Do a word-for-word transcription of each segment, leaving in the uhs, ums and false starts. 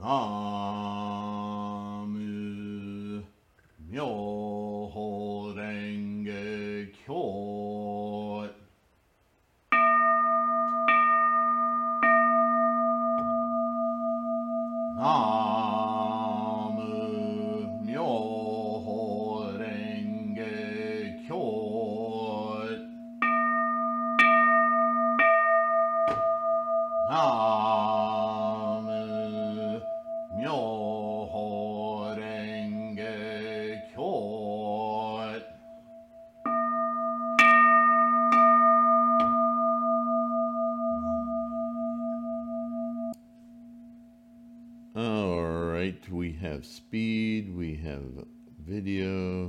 ナム妙法蓮華経。ナム妙法蓮華経。ナム妙法蓮華経。All right, we have speed, we have video,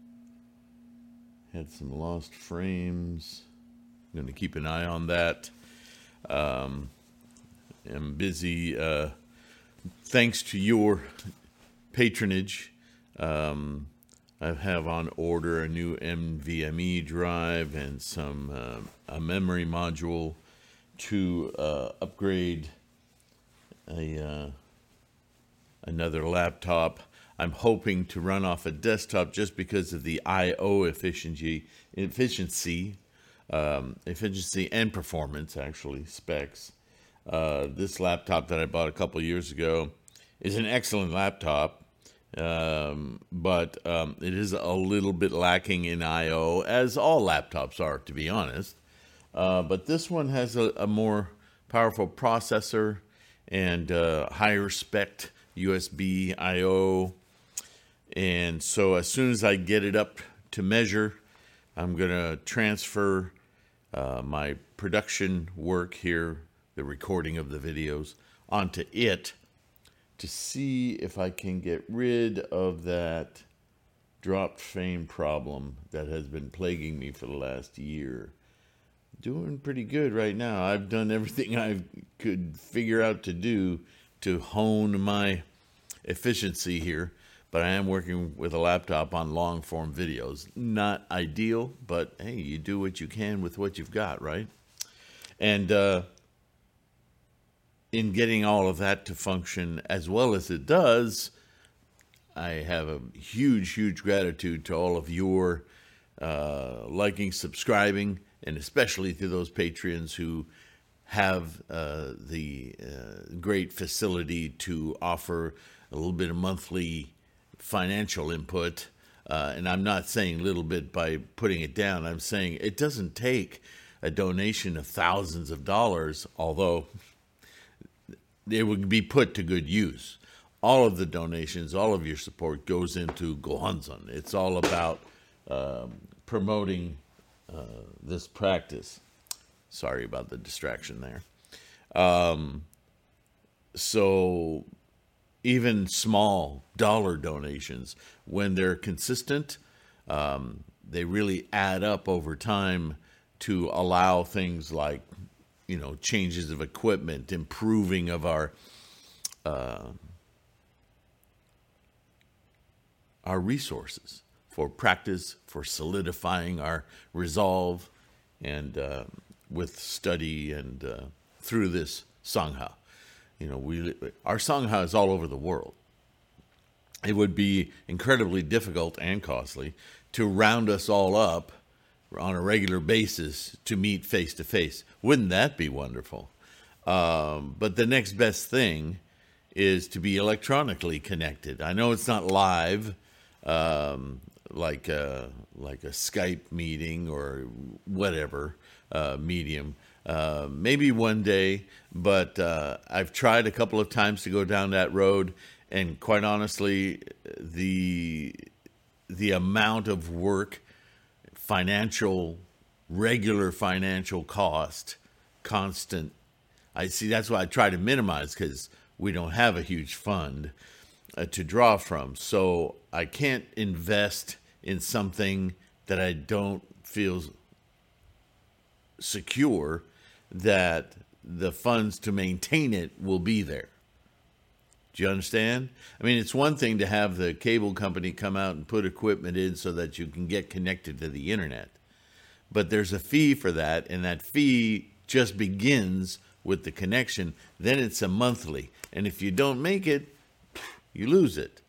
had some lost frames. I'm going to keep an eye on that. Um, I'm busy, uh, thanks to your patronage. Um, I have on order a new NVMe drive and some uh, a memory module to uh, upgrade a uh, another laptop. I'm hoping to run off a desktop just because of the I O efficiency, efficiency, um, efficiency and performance, actually, specs. Uh, this laptop that I bought a couple years ago is an excellent laptop, um, but um, it is a little bit lacking in I O, as all laptops are, to be honest. Uh, but this one has a, a more powerful processor and uh, higher spec U S B I O. And so as soon as I get it up to measure, I'm going to transfer uh, my production work here, the recording of the videos, onto it to see if I can get rid of that dropped frame problem that has been plaguing me for the last year. Doing pretty good right now. I've done everything I could figure out to do to hone my efficiency here, but I am working with a laptop on long form videos. Not ideal, but hey, you do what you can with what you've got, right? And uh, in getting all of that to function as well as it does, I have a huge, huge gratitude to all of your uh, liking, subscribing, and especially to those Patreons who have uh, the uh, great facility to offer a little bit of monthly financial input. Uh, and I'm not saying little bit by putting it down. I'm saying it doesn't take a donation of thousands of dollars, although it would be put to good use. All of the donations, all of your support goes into Gohonzon. It's all about um, promoting uh, this practice. Sorry about the distraction there. Um, so even small dollar donations, when they're consistent, um, they really add up over time to allow things like, you know, changes of equipment, improving of our uh, our resources for practice, for solidifying our resolve, and uh, with study and uh, through this Sangha. You know, we our Sangha is all over the world. It would be incredibly difficult and costly to round us all up on a regular basis to meet face to face. Wouldn't that be wonderful? Um, but the next best thing is to be electronically connected. I know it's not live, um, like a, like a Skype meeting or whatever uh, medium. Uh, maybe one day, but uh, I've tried a couple of times to go down that road, and quite honestly, the the amount of work, financial, regular financial cost, constant. I see that's why I try to minimize, because we don't have a huge fund uh, to draw from. So I can't invest in something that I don't feel secure that the funds to maintain it will be there. Do you understand? I mean, it's one thing to have the cable company come out and put equipment in so that you can get connected to the internet. But there's a fee for that, and that fee just begins with the connection, then it's a monthly. And if you don't make it, you lose it.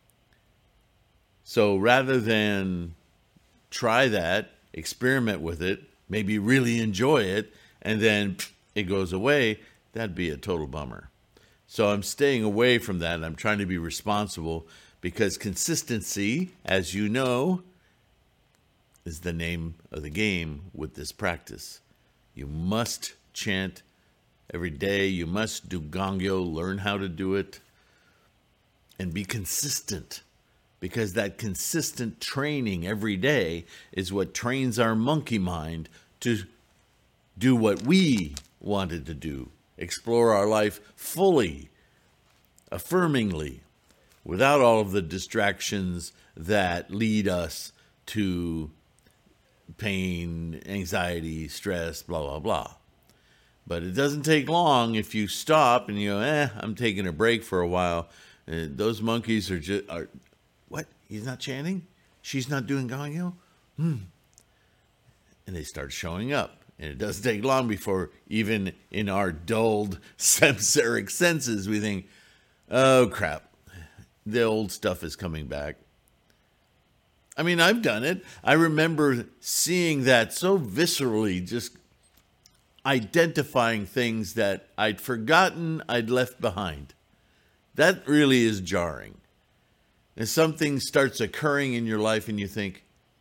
So rather than try that, experiment with it, maybe really enjoy it, and then it goes away, that'd be a total bummer. So I'm staying away from that. I'm trying to be responsible because consistency, as you know, is the name of the game with this practice. You must chant every day. You must do Gongyo, learn how to do it, and be consistent. Because that consistent training every day is what trains our monkey mind to do what we wanted to do. Explore our life fully, affirmingly, without all of the distractions that lead us to pain, anxiety, stress, blah, blah, blah. But it doesn't take long if you stop and you go, eh, I'm taking a break for a while. Uh, those monkeys are just, are, what? He's not chanting? She's not doing Gongyo? Hmm. And they start showing up. And it doesn't take long before, even in our dulled samsaric senses, we think, oh, crap, the old stuff is coming back. I mean, I've done it. I remember seeing that so viscerally, just identifying things that I'd forgotten I'd left behind. That really is jarring. And something starts occurring in your life and you think,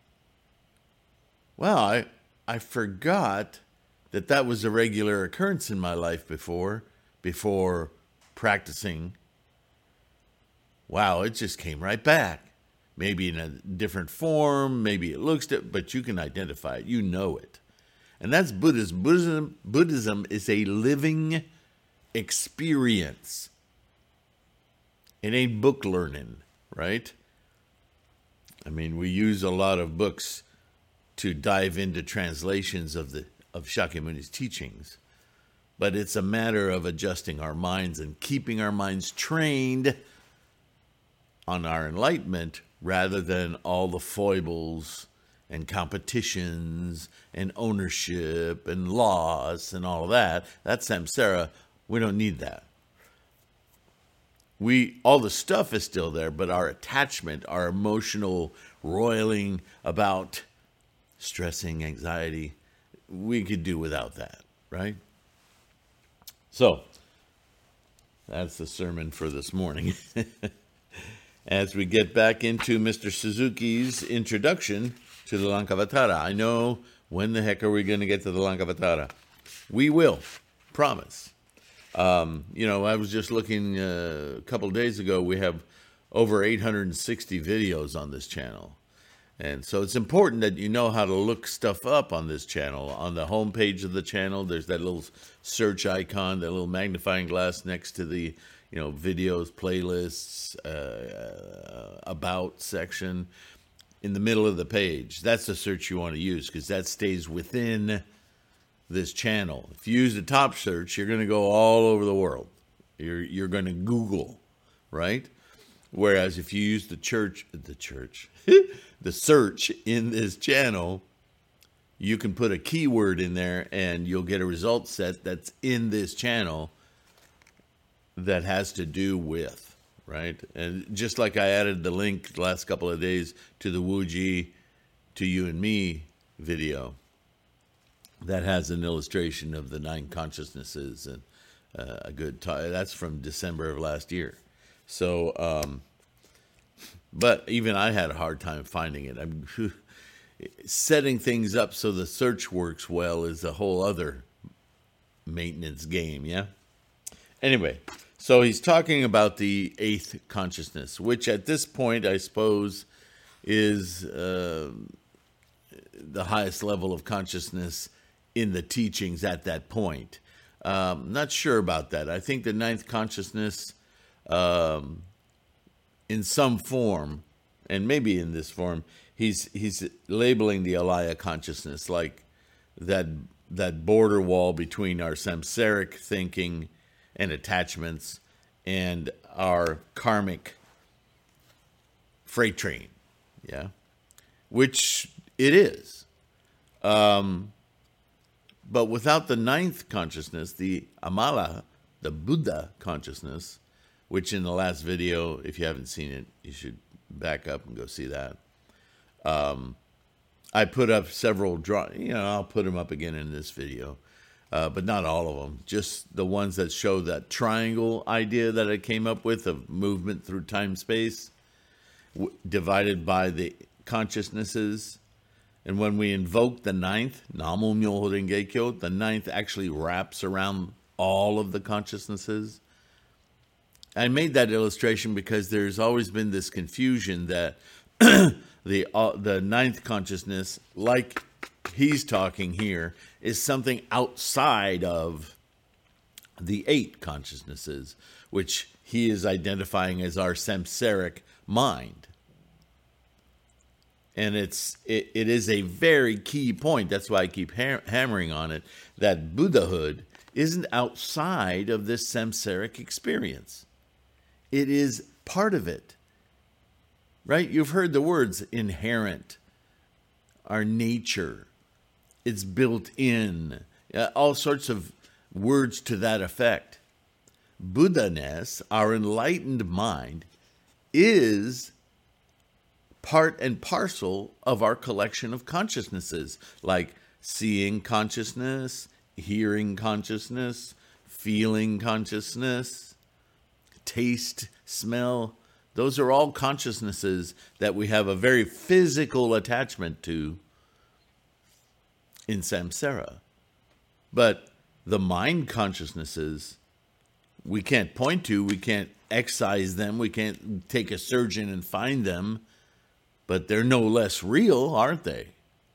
wow, I... I forgot that that was a regular occurrence in my life before, before practicing. Wow, it just came right back. Maybe in a different form, maybe it looks different, but you can identify it. You know it. And that's Buddhism. Buddhism, Buddhism is a living experience. It ain't book learning, right? I mean, we use a lot of books to dive into translations of the of Shakyamuni's teachings. But it's a matter of adjusting our minds and keeping our minds trained on our enlightenment rather than all the foibles and competitions and ownership and loss and all of that. That's samsara. We don't need that. We all the stuff is still there, but our attachment, our emotional roiling about stressing, anxiety, we could do without that, right? So, that's the sermon for this morning. As we get back into Mister Suzuki's introduction to the Lankavatara. I know, when the heck are we going to get to the Lankavatara? We will, promise. Um, you know, I was just looking uh, a couple days ago, we have over eight hundred sixty videos on this channel. And so it's important that you know how to look stuff up on this channel. On the home page of the channel, there's that little search icon, that little magnifying glass next to the, you know, videos, playlists, uh, about section. In the middle of the page, that's the search you want to use because that stays within this channel. If you use the top search, you're going to go all over the world. You're you're going to Google, right? Whereas if you use the church, the church, the search in this channel, you can put a keyword in there and you'll get a result set that's in this channel that has to do with, right? And just like I added the link the last couple of days to the Wuji to You and Me video that has an illustration of the nine consciousnesses and uh, a good time. That's from December of last year. So, um, but even I had a hard time finding it. I'm setting things up so the search works well is a whole other maintenance game, yeah? Anyway, so he's talking about the eighth consciousness, which at this point, I suppose, is uh, the highest level of consciousness in the teachings at that point. Um, not sure about that. I think the ninth consciousness, um, in some form, and maybe in this form, he's he's labeling the alaya consciousness like that that border wall between our samsaric thinking and attachments and our karmic freight train, yeah, which it is. Um, but without the ninth consciousness, the Amala, the Buddha consciousness, which in the last video, if you haven't seen it, you should back up and go see that. Um, I put up several draw. You know, I'll put them up again in this video, uh, but not all of them. Just the ones that show that triangle idea that I came up with of movement through time space, w- divided by the consciousnesses. And when we invoke the ninth, Namo Myoho Renge Kyo, the ninth actually wraps around all of the consciousnesses. I made that illustration because there's always been this confusion that the uh, the ninth consciousness, like he's talking here, is something outside of the eight consciousnesses, which he is identifying as our samsaric mind. And it's it, it is a very key point. That's why I keep ha- hammering on it, that Buddhahood isn't outside of this samsaric experience. It is part of it, right? You've heard the words inherent, our nature, it's built in, uh, all sorts of words to that effect. Buddha-ness, our enlightened mind, is part and parcel of our collection of consciousnesses, like seeing consciousness, hearing consciousness, feeling consciousness, taste, smell. Those are all consciousnesses that we have a very physical attachment to in samsara. But the mind consciousnesses, we can't point to, we can't excise them, we can't take a surgeon and find them, but they're no less real, aren't they?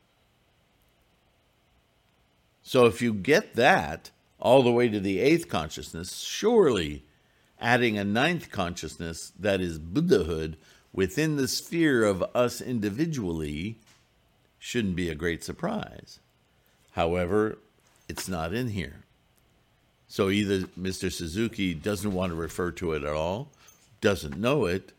So if you get that all the way to the eighth consciousness, surely adding a ninth consciousness that is Buddhahood within the sphere of us individually shouldn't be a great surprise. However, it's not in here. So either Mister Suzuki doesn't want to refer to it at all, doesn't know it,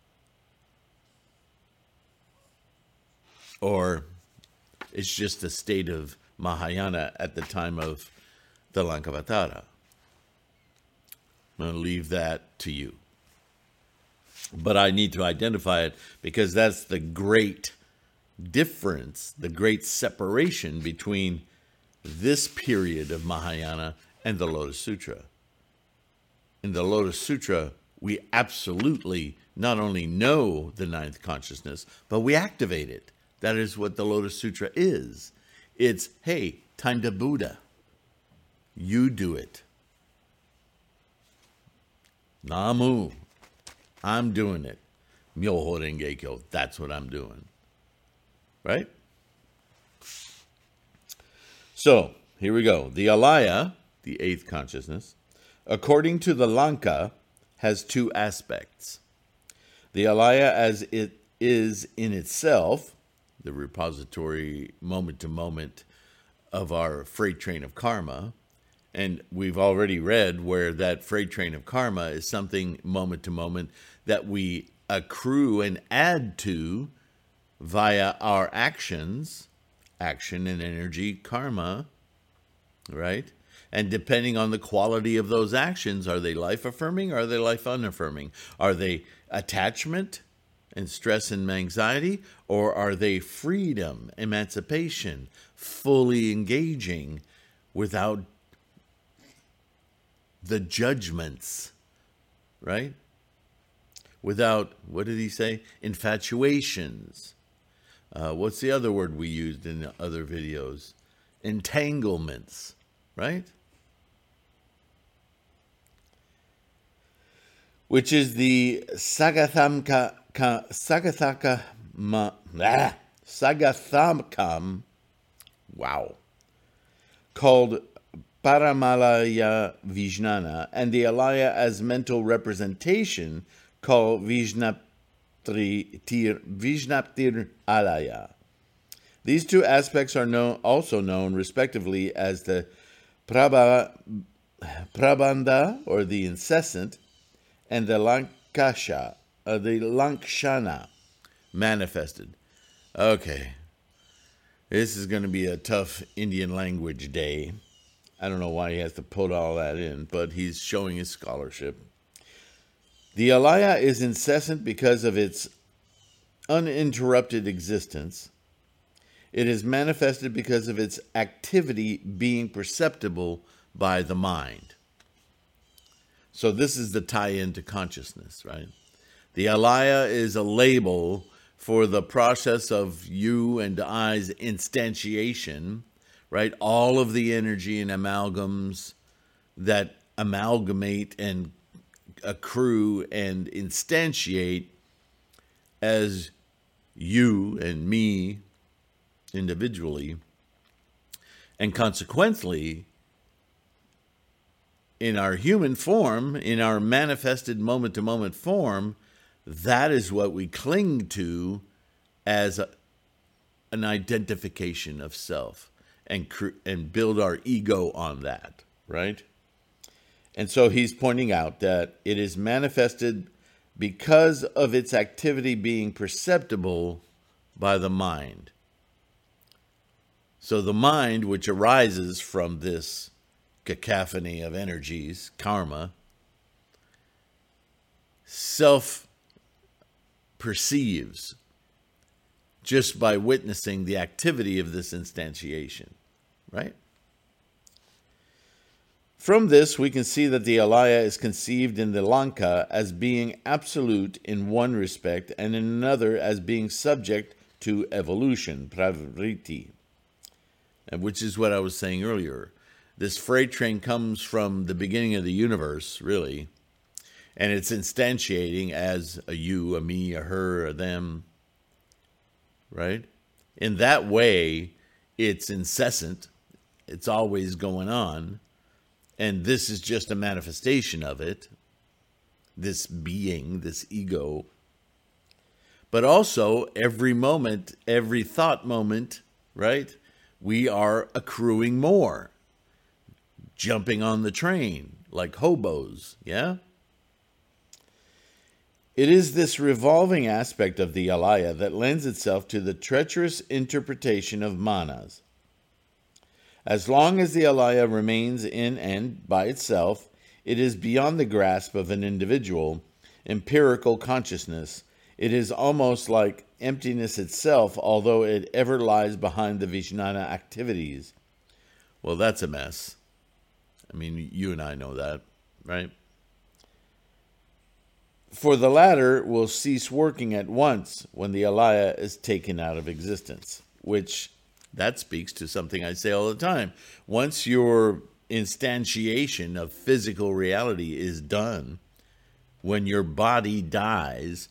or it's just a state of Mahayana at the time of the Lankavatara. I'm going to leave that to you. But I need to identify it because that's the great difference, the great separation between this period of Mahayana and the Lotus Sutra. In the Lotus Sutra, we absolutely not only know the ninth consciousness, but we activate it. That is what the Lotus Sutra is. It's, hey, time to Buddha. You do it. Namu, I'm doing it. Myoho Renge Kyo, that's what I'm doing. Right? So, here we go. The Alaya, the eighth consciousness, according to the Lanka, has two aspects. The Alaya as it is in itself, the repository moment-to-moment of our freight train of karma. And we've already read where that freight train of karma is something moment-to-moment that we accrue and add to via our actions, action and energy, karma, right? And depending on the quality of those actions, are they life-affirming or are they life-unaffirming? Are they attachment and stress and anxiety, or are they freedom, emancipation, fully engaging without the judgments, right? Without, what did he say? Infatuations. Uh, what's the other word we used in the other videos? Entanglements, right? Which is the Sagathamka, Sagathaka, ma, ah, Sagathamkam, wow, called Paramalaya Vijnana, and the Alaya as mental representation called Vijnaptir, Vijnaptir Alaya. These two aspects are known, also known respectively as the Prabha, Prabandha, or the incessant, and the Lankasha, or the Lankshana, manifested. Okay. This is going to be a tough Indian language day. I don't know why he has to put all that in, but he's showing his scholarship. The alaya is incessant because of its uninterrupted existence. It is manifested because of its activity being perceptible by the mind. So this is the tie-in to consciousness, right? The alaya is a label for the process of you and I's instantiation, right? All of the energy and amalgams that amalgamate and accrue and instantiate as you and me individually, and consequently, in our human form, in our manifested moment-to-moment form, that is what we cling to as a, an identification of self, and cr- and build our ego on that, right? And so he's pointing out that it is manifested because of its activity being perceptible by the mind. So the mind, which arises from this cacophony of energies, karma, self-perceives just by witnessing the activity of this instantiation, right? From this, we can see that the alaya is conceived in the Lanka as being absolute in one respect, and in another as being subject to evolution, pravriti, which is what I was saying earlier. This freight train comes from the beginning of the universe, really, and it's instantiating as a you, a me, a her, a them, right? In that way, it's incessant. It's always going on. And this is just a manifestation of it, this being, this ego. But also, every moment, every thought moment, right, we are accruing more, jumping on the train like hobos, yeah? It is this revolving aspect of the alaya that lends itself to the treacherous interpretation of manas. As long as the alaya remains in and by itself, it is beyond the grasp of an individual empirical consciousness. It is almost like emptiness itself, although it ever lies behind the Vijnana activities. Well, that's a mess. I mean, you and I know that, right? For the latter will cease working at once when the alaya is taken out of existence, which that speaks to something I say all the time. Once your instantiation of physical reality is done, when your body dies,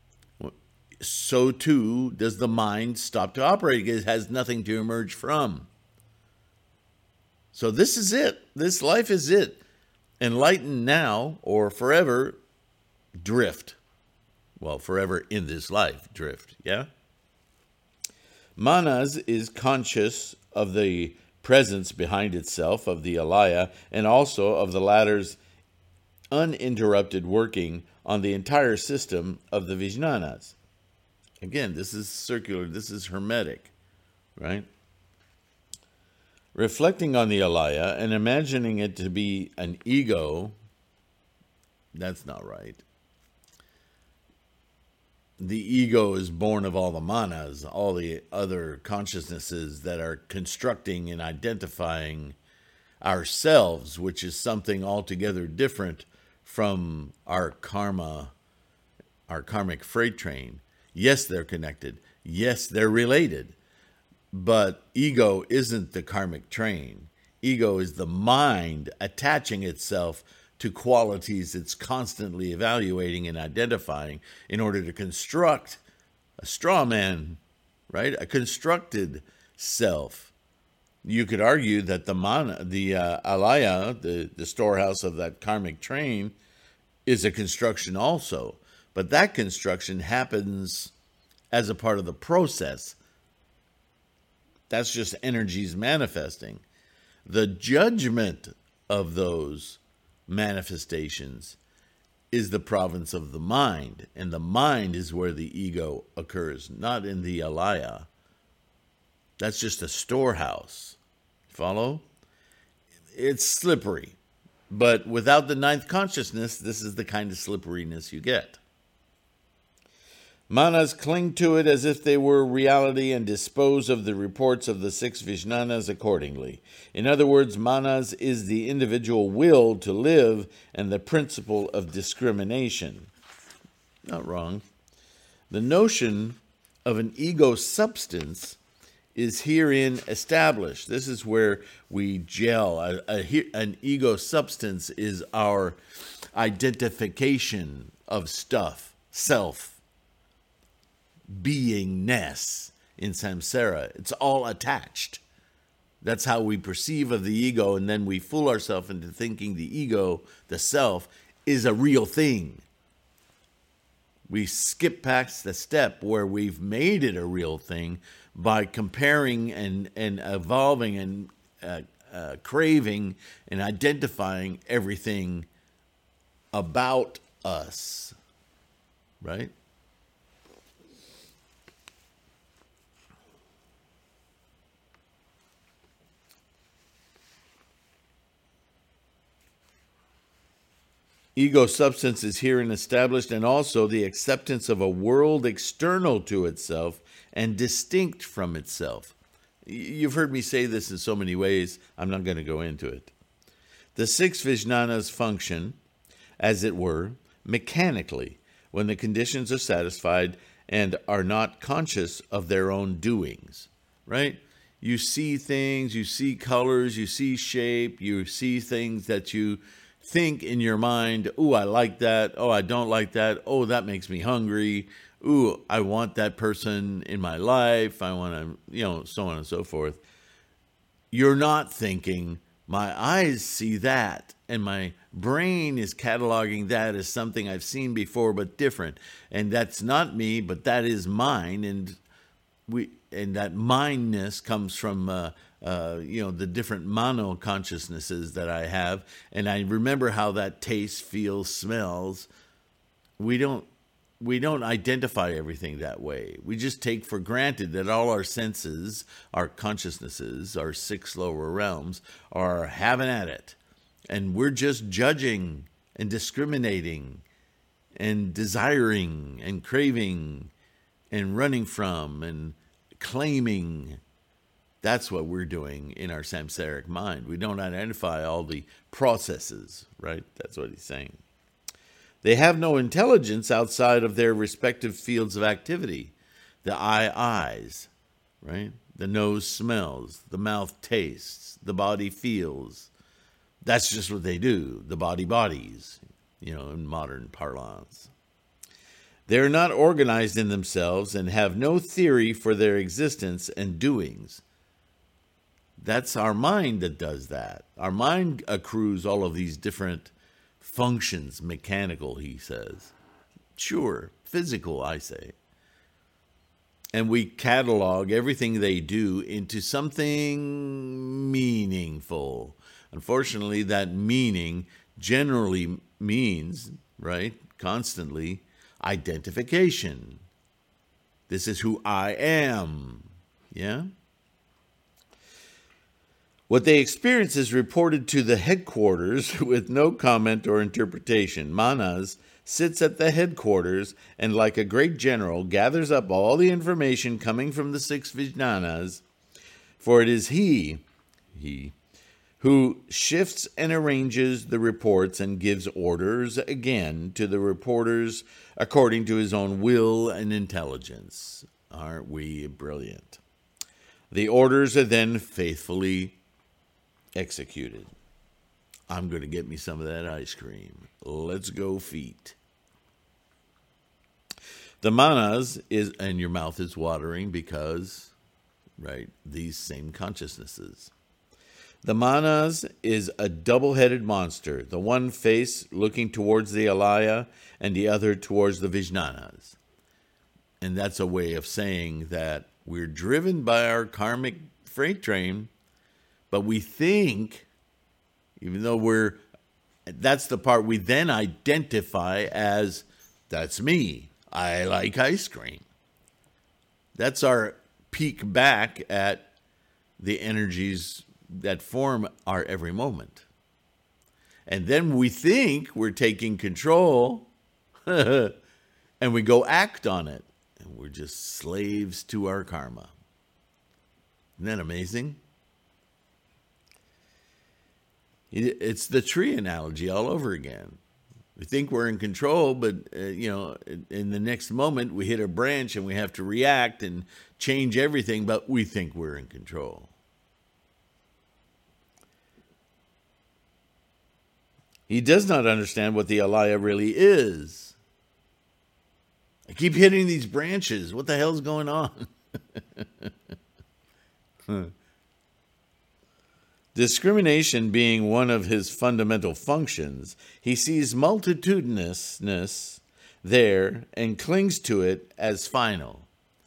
so too does the mind stop to operate. It has nothing to emerge from. So this is it. This life is it. Enlighten now or forever drift. Well, forever in this life, drift, yeah? Manas is conscious of the presence behind itself of the alaya and also of the latter's uninterrupted working on the entire system of the Vijnanas. Again, this is circular, this is hermetic, right? Reflecting on the alaya and imagining it to be an ego, that's not right. The ego is born of all the manas, all the other consciousnesses that are constructing and identifying ourselves, which is something altogether different from our karma, our karmic freight train. Yes, they're connected. Yes, they're related. But ego isn't the karmic train. Ego is the mind attaching itself to qualities it's constantly evaluating and identifying in order to construct a straw man, right? A constructed self. You could argue that the mana, the uh, alaya, the, the storehouse of that karmic train, is a construction also. But that construction happens as a part of the process. That's just energies manifesting. The judgment of those manifestations is the province of the mind, and the mind is where the ego occurs, not in the alaya. That's just a storehouse. Follow? It's slippery. But without the ninth consciousness, this is the kind of slipperiness you get. Manas cling to it as if they were reality and dispose of the reports of the six Vijnanas accordingly. In other words, manas is the individual will to live and the principle of discrimination. Not wrong. The notion of an ego substance is herein established. This is where we gel. A, a, an ego substance is our identification of stuff, self, beingness in samsara. It's all attached. That's how we perceive of the ego, and then we fool ourselves into thinking the ego, the self, is a real thing. We skip past the step where we've made it a real thing by comparing and, and evolving and uh, uh, craving and identifying everything about us, right? Ego substance is herein established, and also the acceptance of a world external to itself and distinct from itself. You've heard me say this in so many ways, I'm not going to go into it. The six Vijnanas function, as it were, mechanically, when the conditions are satisfied and are not conscious of their own doings, right? You see things, you see colors, you see shape, you see things that you think in your mind, ooh, I like that. Oh, I don't like that. Oh, that makes me hungry. Ooh, I want that person in my life. I want to, you know, so on and so forth. You're not thinking, my eyes see that, and my brain is cataloging that as something I've seen before but different. And that's not me, but that is mine. And we, and that mineness comes from uh, Uh, you know, the different mano consciousnesses that I have, and I remember how that tastes, feels, smells. We don't, we don't identify everything that way. We just take for granted that all our senses, our consciousnesses, our six lower realms are having at it, and we're just judging and discriminating and desiring and craving and running from and claiming. That's what we're doing in our samsaric mind. We don't identify all the processes, right? That's what he's saying. They have no intelligence outside of their respective fields of activity. The eye eyes, right? The nose smells, the mouth tastes, the body feels. That's just what they do. The body bodies, you know, in modern parlance. They're not organized in themselves and have no theory for their existence and doings. That's our mind that does that. Our mind accrues all of these different functions, mechanical, he says. Sure, physical, I say. And we catalog everything they do into something meaningful. Unfortunately, that meaning generally means, right, constantly, identification. This is who I am. Yeah? What they experience is reported to the headquarters with no comment or interpretation. Manas sits at the headquarters and, like a great general, gathers up all the information coming from the six Vijnanas, for it is he, he, who shifts and arranges the reports and gives orders again to the reporters according to his own will and intelligence. Aren't we brilliant? The orders are then faithfully executed. I'm going to get me some of that ice cream. Let's go feet. The manas is, and your mouth is watering because, right, these same consciousnesses. The manas is a double-headed monster, the one face looking towards the alaya and the other towards the Vijnanas. And that's a way of saying that we're driven by our karmic freight train, but we think, even though we're, that's the part we then identify as, that's me. I like ice cream. That's our peek back at the energies that form our every moment. And then we think we're taking control and we go act on it. And we're just slaves to our karma. Isn't that amazing? It's the tree analogy all over again. We think we're in control, but, uh, you know, in the next moment we hit a branch and we have to react and change everything, but we think we're in control. He does not understand what the alaya really is. I keep hitting these branches. What the hell's going on? huh. Discrimination being one of his fundamental functions, he sees multitudinousness there and clings to it as final.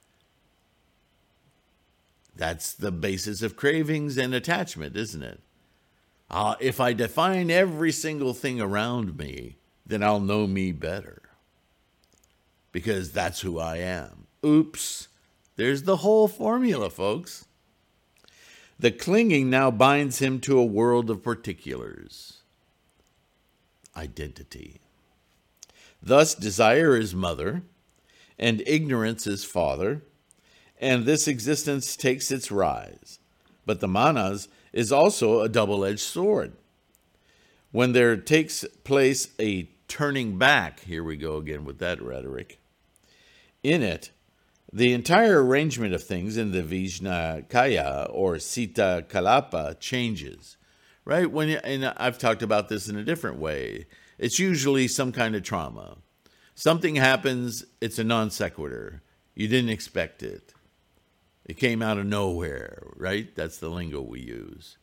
That's the basis of cravings and attachment, isn't it? Uh, if I define every single thing around me, then I'll know me better. Because that's who I am. Oops. There's the whole formula, folks. The clinging now binds him to a world of particulars. Identity. Thus, desire is mother, and ignorance is father, and this existence takes its rise. But the manas is also a double-edged sword. When there takes place a turning back, here we go again with that rhetoric, in it, the entire arrangement of things in the Vijnakaya or Sita Kalapa changes, right? When you, and I've talked about this in a different way. It's usually some kind of trauma. Something happens, it's a non sequitur. You didn't expect it. It came out of nowhere, right? That's the lingo we use.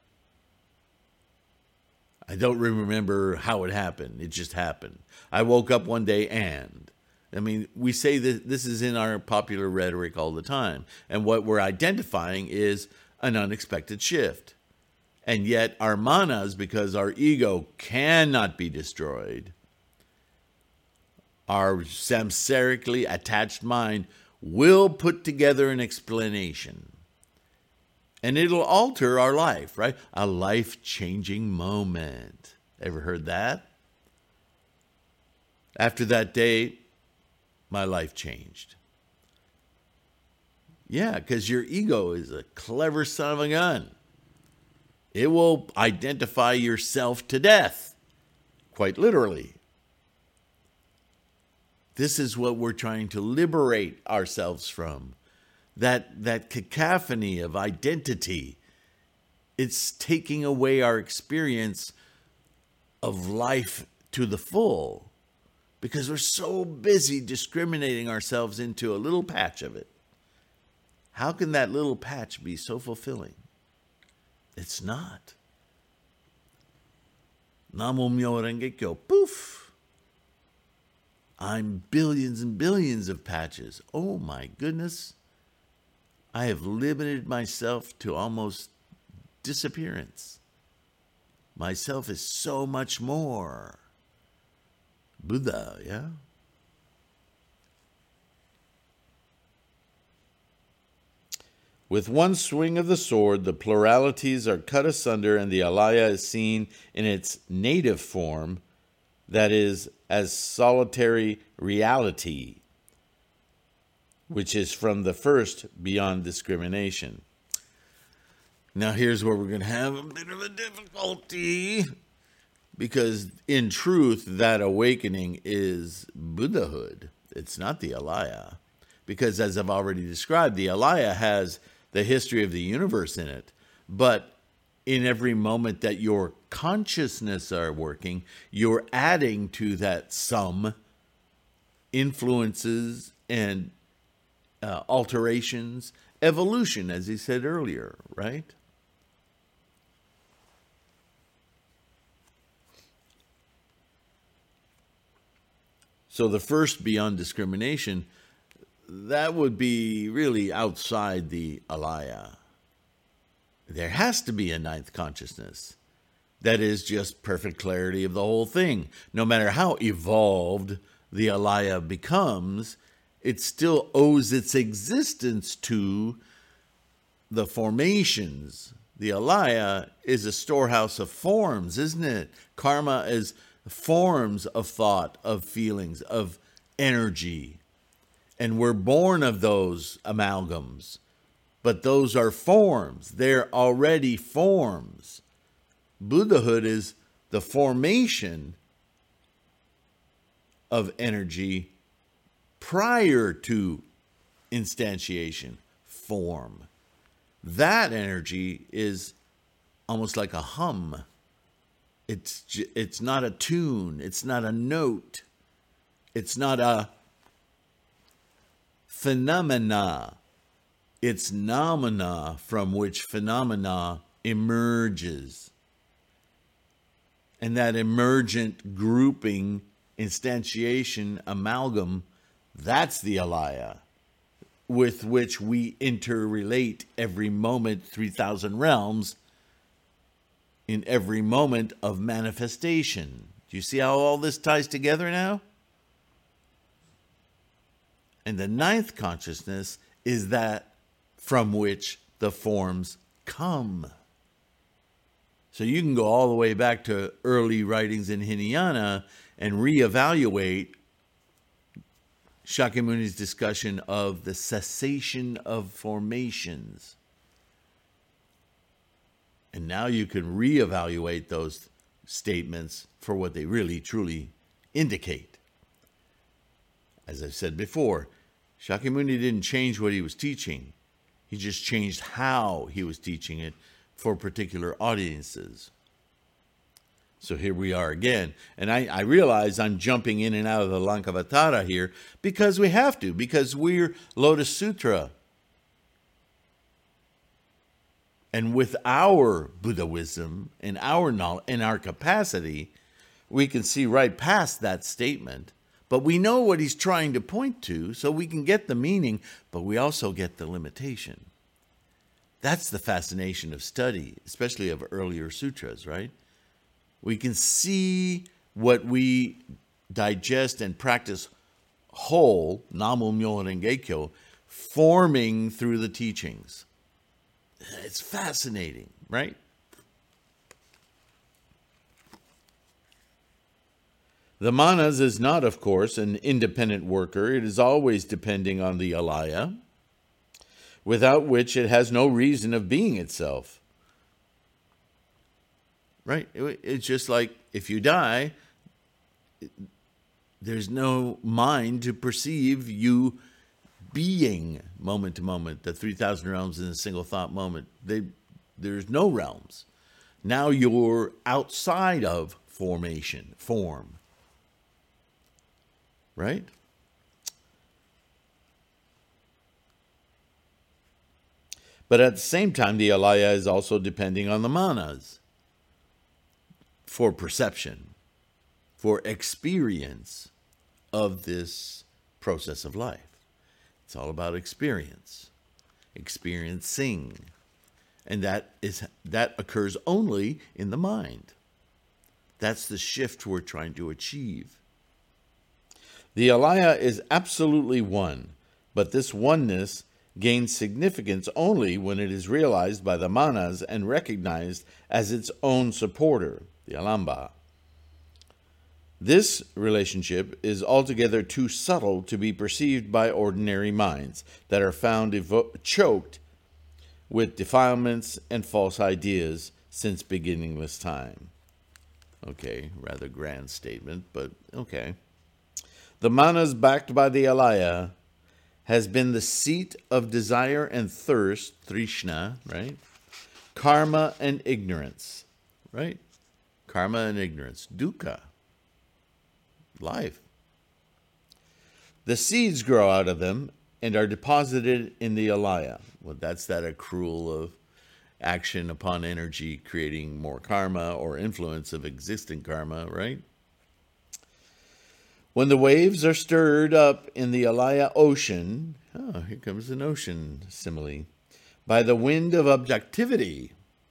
I don't remember how it happened. It just happened. I woke up one day and... I mean, we say that this is in our popular rhetoric all the time. And what we're identifying is an unexpected shift. And yet our manas, because our ego cannot be destroyed, our samsarically attached mind will put together an explanation. And it'll alter our life, right? A life-changing moment. Ever heard that? After that day, my life changed. Yeah, because your ego is a clever son of a gun. It will identify yourself to death, quite literally. This is what we're trying to liberate ourselves from. That, that cacophony of identity. It's taking away our experience of life to the full. Because we're so busy discriminating ourselves into a little patch of it. How can that little patch be so fulfilling? It's not. Namo Myo Renge Kyo, poof. I'm billions and billions of patches. Oh my goodness. I have limited myself to almost disappearance. Myself is so much more. Buddha, yeah? With one swing of the sword, the pluralities are cut asunder and the alaya is seen in its native form, that is, as solitary reality, which is from the first beyond discrimination. Now here's where we're going to have a bit of a difficulty. Because in truth, that awakening is Buddhahood. It's not the alaya. Because as I've already described, the alaya has the history of the universe in it. But in every moment that your consciousness are working, you're adding to that sum influences and uh, alterations, evolution, as he said earlier, right? So the first beyond discrimination, that would be really outside the alaya. There has to be a ninth consciousness. That is just perfect clarity of the whole thing. No matter how evolved the alaya becomes, it still owes its existence to the formations. The alaya is a storehouse of forms, isn't it? Karma is forms of thought, of feelings, of energy. And we're born of those amalgams. But those are forms. They're already forms. Buddhahood is the formation of energy prior to instantiation, form. That energy is almost like a hum. It's it's not a tune. It's not a note. It's not a phenomena. It's nomina from which phenomena emerges. And that emergent grouping, instantiation, amalgam, that's the alaya, with which we interrelate every moment, three thousand realms, in every moment of manifestation. Do you see how all this ties together now? And the ninth consciousness is that from which the forms come. So you can go all the way back to early writings in Hinayana and reevaluate Shakyamuni's discussion of the cessation of formations. And now you can reevaluate those statements for what they really, truly indicate. As I've said before, Shakyamuni didn't change what he was teaching. He just changed how he was teaching it for particular audiences. So here we are again. And I, I realize I'm jumping in and out of the Lankavatara here because we have to, because we're Lotus Sutra. And with our Buddha wisdom and our knowledge and our capacity, we can see right past that statement. But we know what he's trying to point to, so we can get the meaning, but we also get the limitation. That's the fascination of study, especially of earlier sutras, right? We can see what we digest and practice whole, Namu Myoho Renge Kyo, forming through the teachings. It's fascinating, right? The manas is not, of course, an independent worker. It is always depending on the alaya, without which it has no reason of being itself. Right? It's just like if you die, there's no mind to perceive you being moment to moment. The three thousand realms in a single thought moment. They, there's no realms. Now you're outside of formation, form. Right? But at the same time, the alaya is also depending on the manas for perception, for experience of this process of life. It's all about experience, experiencing. And that is that occurs only in the mind. That's the shift we're trying to achieve. The alaya is absolutely one, but this oneness gains significance only when it is realized by the manas and recognized as its own supporter, the alamba. This relationship is altogether too subtle to be perceived by ordinary minds that are found evo- choked with defilements and false ideas since beginningless time. Okay, rather grand statement, but okay. The manas backed by the alaya has been the seat of desire and thirst, trishna, right? Karma and ignorance, right? Karma and ignorance, dukkha, life. The seeds grow out of them and are deposited in the alaya. Well, that's that accrual of action upon energy, creating more karma or influence of existing karma, right? When the waves are stirred up in the alaya ocean, oh, here comes an ocean simile, by the wind of objectivity,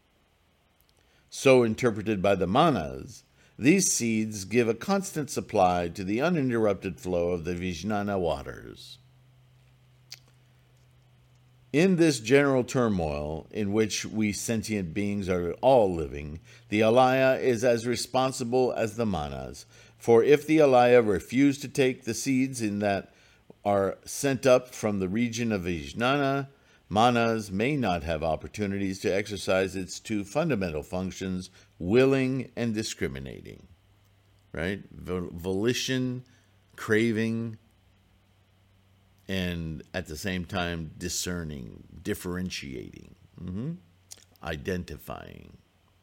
so interpreted by the manas, these seeds give a constant supply to the uninterrupted flow of the Vijnana waters. In this general turmoil in which we sentient beings are all living, the Alaya is as responsible as the Manas. For if the Alaya refuse to take the seeds in that are sent up from the region of Vijnana, Manas may not have opportunities to exercise its two fundamental functions, willing and discriminating. Right? Volition, craving, and at the same time discerning, differentiating, mm-hmm. identifying.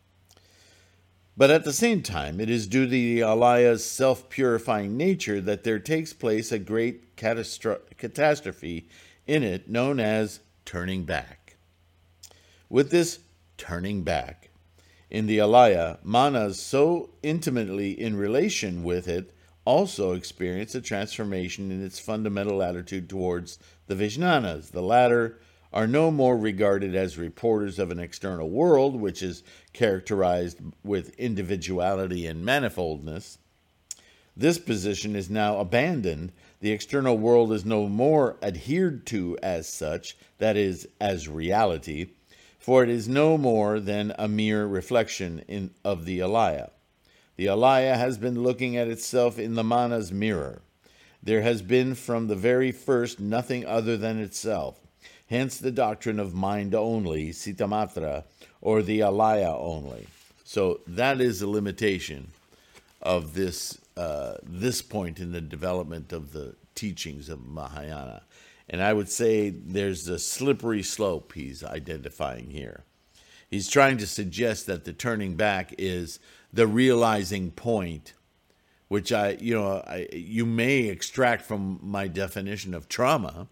But at the same time, it is due to the Alaya's self-purifying nature that there takes place a great catastro- catastrophe in it known as turning back. With this turning back in the Alaya, Manas so intimately in relation with it also experience a transformation in its fundamental attitude towards the Vijnanas. The latter are no more regarded as reporters of an external world, which is characterized with individuality and manifoldness. This position is now abandoned. The external world is no more adhered to as such, that is, as reality, for it is no more than a mere reflection in, of the Alaya. The Alaya has been looking at itself in the Mana's mirror. There has been from the very first nothing other than itself. Hence the doctrine of mind only, Citamatra, or the Alaya only. So that is a limitation of this uh, this point in the development of the teachings of Mahayana. And I would say there's a slippery slope he's identifying here. He's trying to suggest that the turning back is the realizing point, which I, you know, I, you may extract from my definition of trauma,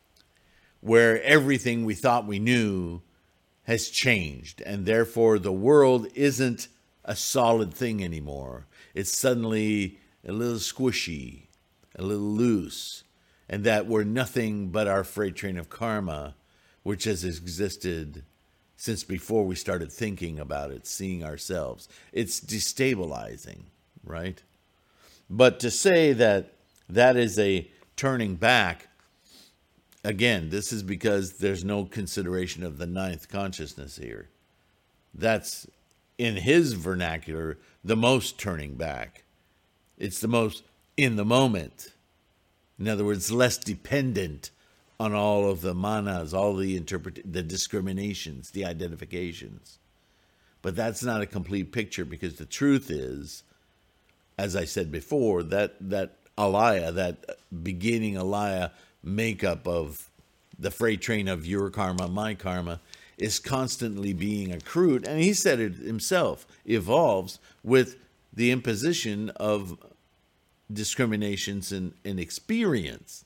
where everything we thought we knew has changed, and therefore the world isn't a solid thing anymore. It's suddenly a little squishy, a little loose, and that we're nothing but our freight train of karma, which has existed since before we started thinking about it, seeing ourselves. It's destabilizing, right? But to say that that is a turning back, again, this is because there's no consideration of the ninth consciousness here. That's, in his vernacular, the most turning back. It's the most in the moment. In other words, less dependent on all of the manas, all the interpret, the discriminations, the identifications. But that's not a complete picture, because the truth is, as I said before, that that alaya, that beginning alaya makeup of the freight train of your karma, my karma, is constantly being accrued. And he said it himself, evolves with the imposition of discriminations and, and experience.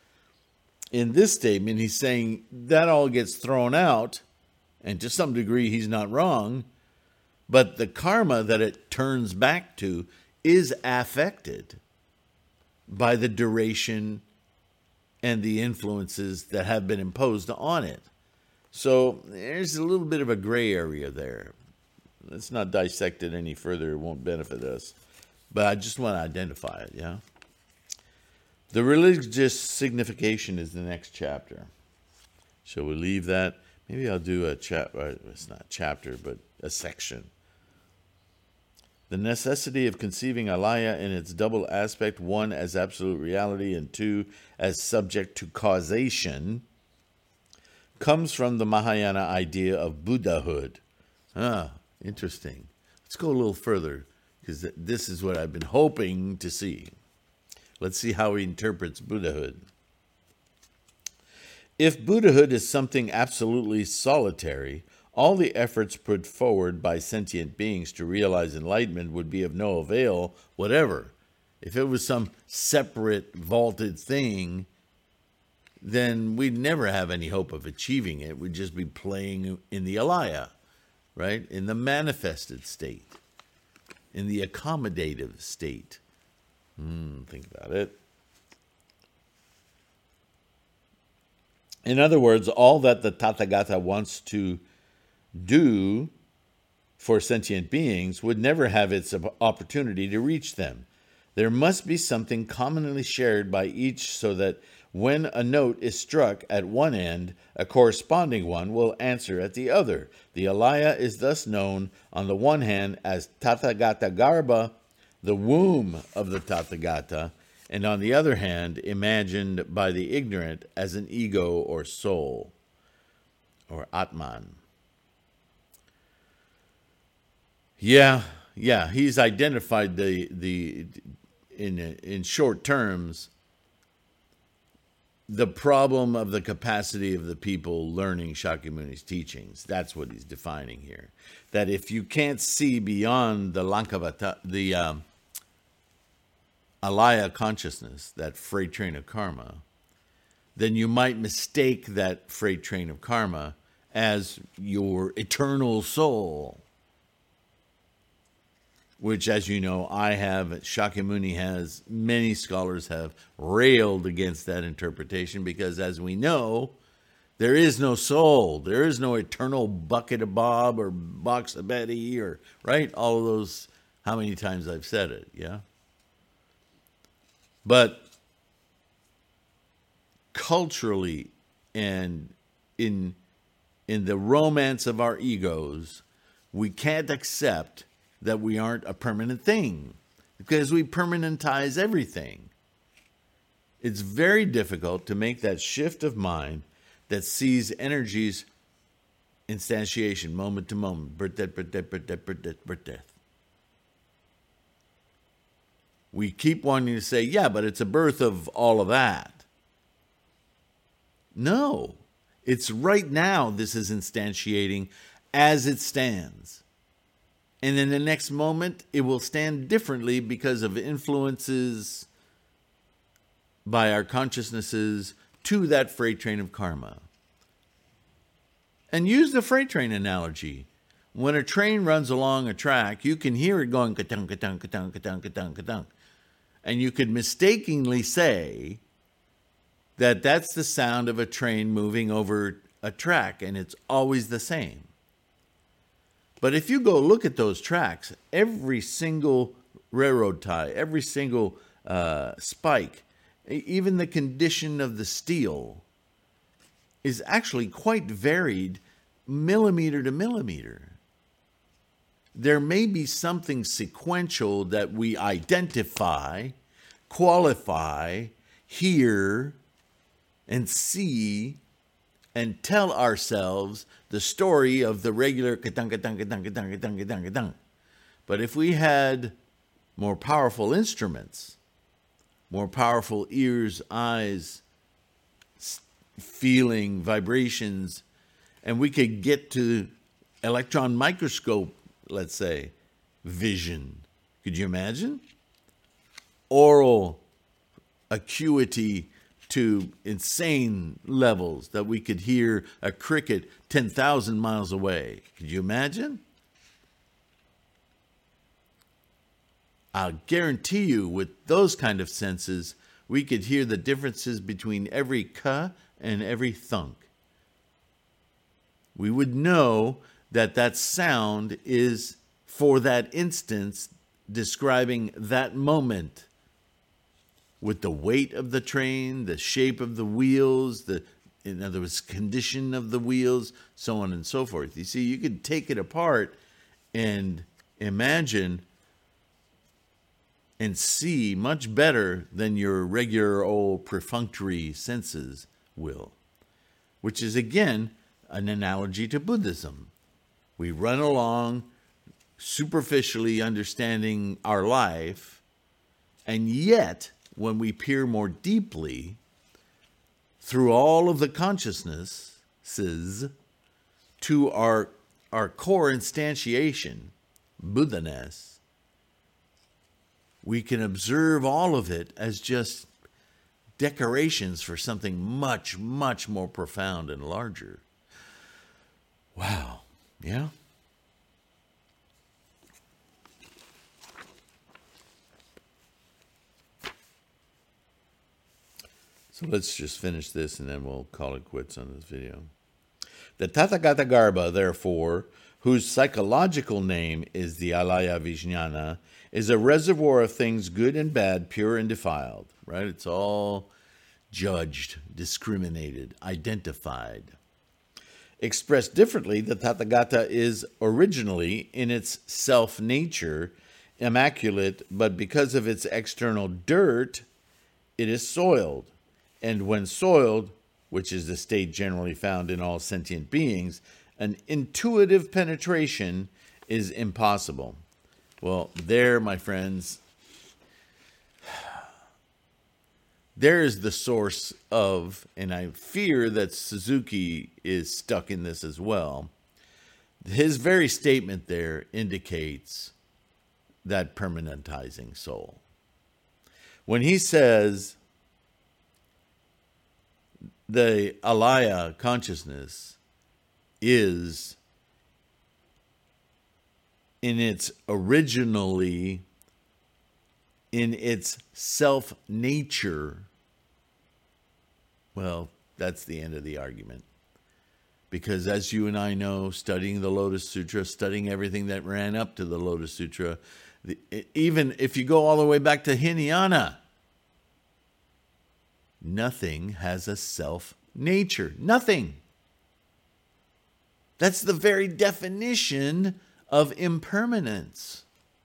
In this statement, he's saying that all gets thrown out, and to some degree he's not wrong, but the karma that it turns back to is affected by the duration and the influences that have been imposed on it. So there's a little bit of a gray area there. Let's not dissect it any further. It won't benefit us. But I just want to identify it, yeah? The religious signification is the next chapter. Shall we leave that? Maybe I'll do a chapter. It's not a chapter, but a section. The necessity of conceiving alaya in its double aspect, one as absolute reality and two as subject to causation, comes from the Mahayana idea of Buddhahood. Ah, interesting. Let's go a little further, because this is what I've been hoping to see. Let's see how he interprets Buddhahood. If Buddhahood is something absolutely solitary, all the efforts put forward by sentient beings to realize enlightenment would be of no avail whatever. If it was some separate, vaulted thing, then we'd never have any hope of achieving it. We'd just be playing in the alaya, right? In the manifested state, in the accommodative state. Hmm, think about it. In other words, all that the Tathagata wants to do for sentient beings would never have its opportunity to reach them. There must be something commonly shared by each so that when a note is struck at one end, a corresponding one will answer at the other. The alaya is thus known on the one hand as Tathagata Garbha, the womb of the Tathagata, and on the other hand, imagined by the ignorant as an ego or soul, or Atman. Yeah, yeah, he's identified the the in in short terms the problem of the capacity of the people learning Shakyamuni's teachings. That's what he's defining here. That if you can't see beyond the Lankavata, the um, alaya consciousness, that freight train of karma, then you might mistake that freight train of karma as your eternal soul, which, as you know, I have, Shakyamuni has, many scholars have railed against that interpretation because, as we know, there is no soul. There is no eternal bucket of Bob or box of Betty or, right? All of those, how many times I've said it, yeah? But culturally and in, in the romance of our egos, we can't accept that we aren't a permanent thing because we permanentize everything. It's very difficult to make that shift of mind that sees energies instantiation, moment to moment, birth, death, birth, death, birth, death, birth, death, birth, death. We keep wanting to say, yeah, but it's a birth of all of that. No, it's right now this is instantiating as it stands. And in the next moment, it will stand differently because of influences by our consciousnesses to that freight train of karma. And use the freight train analogy. When a train runs along a track, you can hear it going ka-tunk, ka-tunk, ka-tunk, ka-tunk, ka-tunk, ka-tunk. And you could mistakenly say that that's the sound of a train moving over a track, and it's always the same. But if you go look at those tracks, every single railroad tie, every single uh, spike, even the condition of the steel is actually quite varied millimeter to millimeter. There may be something sequential that we identify, qualify, hear, and see, and tell ourselves the story of the regular ka-dunk, ka-dunk, ka-dunk, ka-dunk, ka-dunk, ka-dunk, ka-dunk. But if we had more powerful instruments, more powerful ears, eyes, feeling, vibrations, and we could get to electron microscope, let's say, vision. Could you imagine? Oral acuity to insane levels that we could hear a cricket ten thousand miles away. Could you imagine? I'll guarantee you with those kind of senses, we could hear the differences between every ka and every thunk. We would know that that sound is, for that instance, describing that moment with the weight of the train, the shape of the wheels, the, in other words, condition of the wheels, so on and so forth. You see, you could take it apart and imagine and see much better than your regular old perfunctory senses will, which is, again, an analogy to Buddhism. We run along superficially understanding our life, and yet, when we peer more deeply through all of the consciousnesses to our, our core instantiation, Buddha-ness, we can observe all of it as just decorations for something much, much more profound and larger. Wow. Yeah? So let's just finish this and then we'll call it quits on this video. The Tathagata Garbha, therefore, whose psychological name is the Alaya Vijnana, is a reservoir of things good and bad, pure and defiled, right? It's all judged, discriminated, identified. Expressed differently, the Tathagata is originally, in its self-nature, immaculate, but because of its external dirt, it is soiled. And when soiled, which is the state generally found in all sentient beings, an intuitive penetration is impossible. Well, there, my friends, there is the source of, and I fear that Suzuki is stuck in this as well. His very statement there indicates that permanentizing soul. When he says the alaya consciousness is in its originally, in its self-nature, well, that's the end of the argument. Because as you and I know, studying the Lotus Sutra, studying everything that ran up to the Lotus Sutra, the, even if you go all the way back to Hinayana, nothing has a self-nature. Nothing. That's the very definition of impermanence.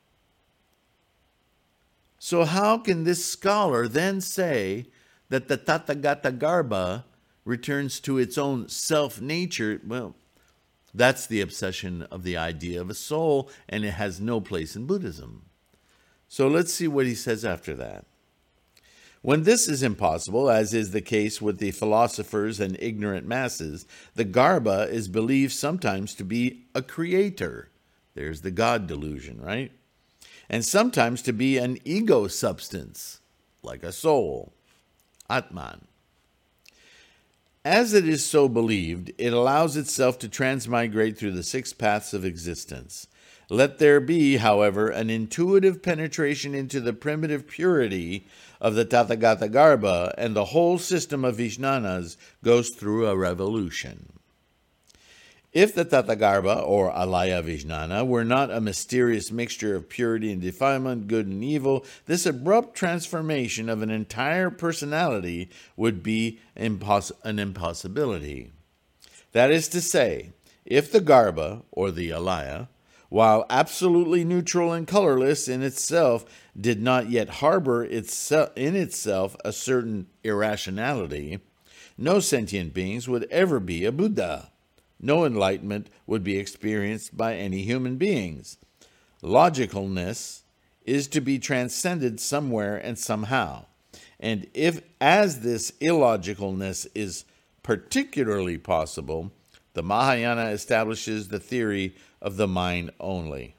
So how can this scholar then say that the Tathagata Garbha returns to its own self-nature? Well, that's the obsession of the idea of a soul, and it has no place in Buddhism. So let's see what he says after that. When this is impossible, as is the case with the philosophers and ignorant masses, the Garbha is believed sometimes to be a creator. There's the God delusion, right? And sometimes to be an ego substance, like a soul, Atman. As it is so believed, it allows itself to transmigrate through the six paths of existence. Let there be, however, an intuitive penetration into the primitive purity of the Tathagata Garbha, and the whole system of Vijnanas goes through a revolution. If the Tathagarbha, or Alaya Vijnana, were not a mysterious mixture of purity and defilement, good and evil, this abrupt transformation of an entire personality would be impos- an impossibility. That is to say, if the Garbha, or the Alaya, while absolutely neutral and colorless in itself, did not yet harbor itself, in itself a certain irrationality, no sentient beings would ever be a Buddha. No enlightenment would be experienced by any human beings. Logicalness is to be transcended somewhere and somehow. And if, as this illogicalness is particularly possible, the Mahayana establishes the theory of the mind only.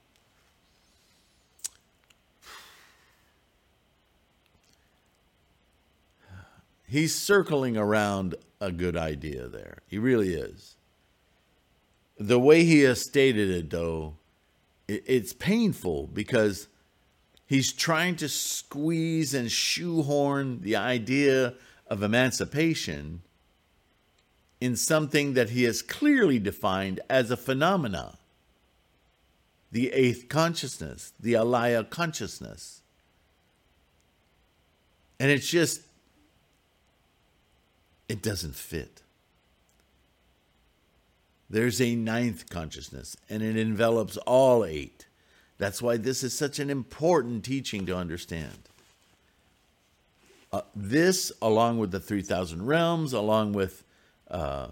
He's circling around a good idea there. He really is. The way he has stated it, though, it's painful because he's trying to squeeze and shoehorn the idea of emancipation in something that he has clearly defined as a phenomena. The eighth consciousness, the Alaya consciousness. And it's just, it doesn't fit. There's a ninth consciousness, and it envelops all eight. That's why this is such an important teaching to understand. Uh, this, along with the three thousand realms, along with uh,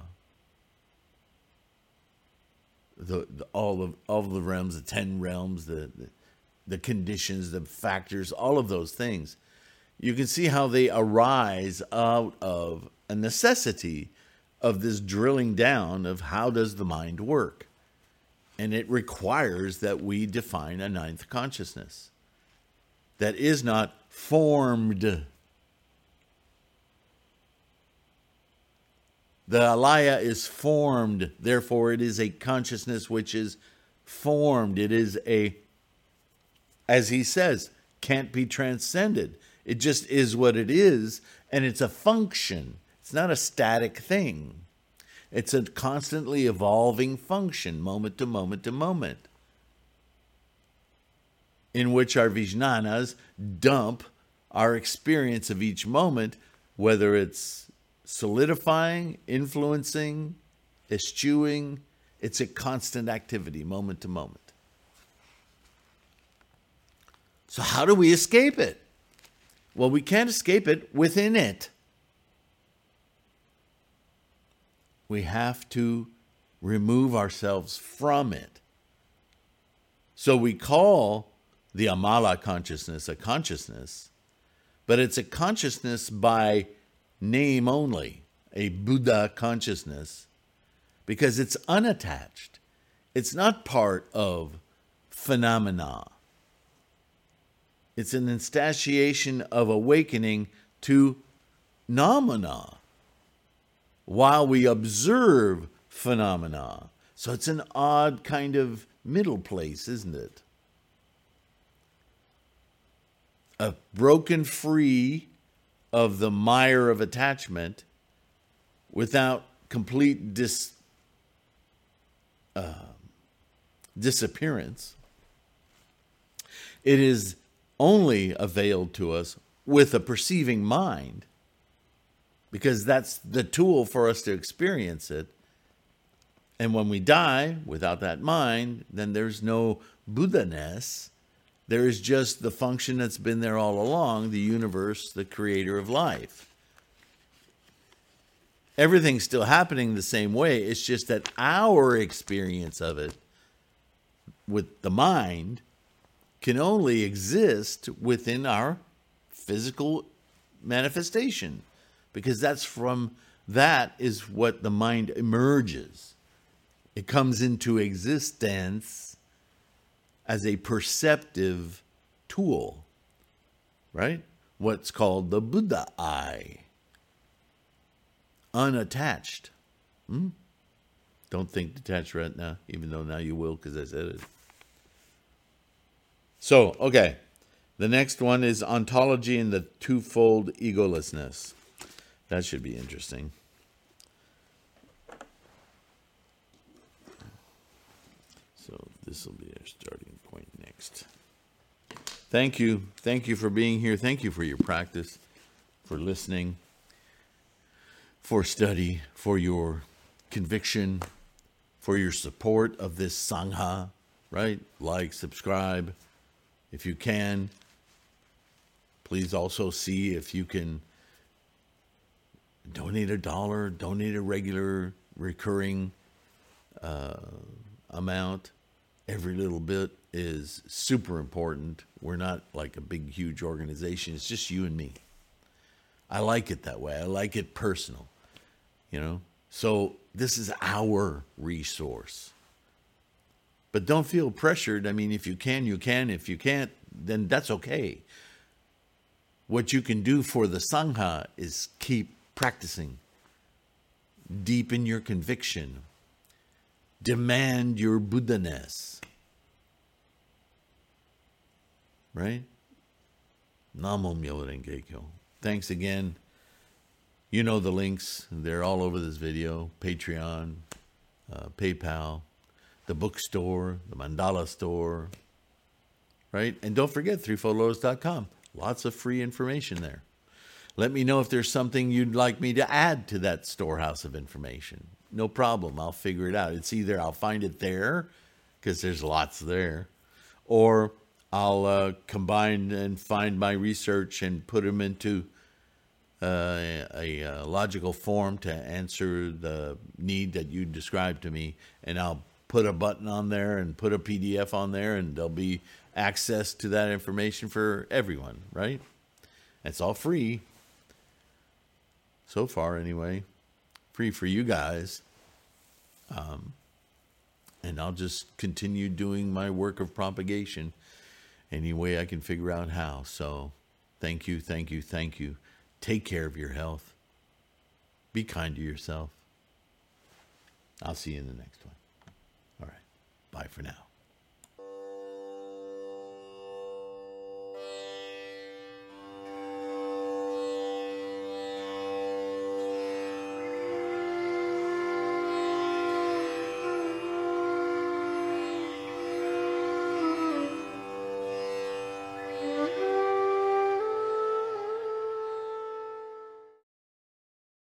the, the all of all of the realms, the ten realms, the, the the conditions, the factors, all of those things, you can see how they arise out of a necessity of this drilling down of how does the mind work. And it requires that we define a ninth consciousness that is not formed. The Alaya is formed, therefore it is a consciousness which is formed. It is a, as he says, can't be transcended. It just is what it is, and it's a function. It's not a static thing. It's a constantly evolving function, moment to moment to moment, in which our Vijnanas dump our experience of each moment, whether it's solidifying, influencing, eschewing. It's a constant activity, moment to moment. So how do we escape it? Well, we can't escape it within it. We have to remove ourselves from it. So we call the Amala consciousness a consciousness, but it's a consciousness by name only, a Buddha consciousness, because it's unattached. It's not part of phenomena. It's an instantiation of awakening to noumena while we observe phenomena. So it's an odd kind of middle place, isn't it? A broken free of the mire of attachment without complete dis, uh, disappearance. It is only availed to us with a perceiving mind, because that's the tool for us to experience it. And when we die without that mind, then there's no Buddha-ness. There is just the function that's been there all along, the universe, the creator of life. Everything's still happening the same way. It's just that our experience of it with the mind can only exist within our physical manifestation, because that's from that is what the mind emerges. It comes into existence as a perceptive tool, right? What's called the Buddha eye. Unattached. Hmm? Don't think detached right now, even though now you will because I said it. So, okay. The next one is ontology and the twofold egolessness. That should be interesting. So this will be our starting point next. Thank you. Thank you for being here. Thank you for your practice, for listening, for study, for your conviction, for your support of this Sangha, right? Like, subscribe. If you can, please also see if you can donate a dollar, donate a regular, recurring uh, amount. Every little bit is super important. We're not like a big, huge organization. It's just you and me. I like it that way. I like it personal, you know. So this is our resource. But don't feel pressured. I mean, if you can, you can. If you can't, then that's okay. What you can do for the Sangha is keep practicing. Deepen your conviction. Demand your Buddha-ness. Right? Namo Myoho Renge Kyo. Thanks again. You know the links. They're all over this video. Patreon, uh, PayPal, the bookstore, the mandala store. Right? And don't forget three fold lotus dot com. Lots of free information there. Let me know if there's something you'd like me to add to that storehouse of information. No problem. I'll figure it out. It's either I'll find it there, because there's lots there, or I'll uh, combine and find my research and put them into uh, a, a logical form to answer the need that you described to me. And I'll put a button on there and put a P D F on there, and there'll be access to that information for everyone, right? It's all free. So far, anyway. Free for you guys. Um, and I'll just continue doing my work of propagation any way I can figure out how. So thank you, thank you, thank you. Take care of your health. Be kind to yourself. I'll see you in the next one. All right. Bye for now.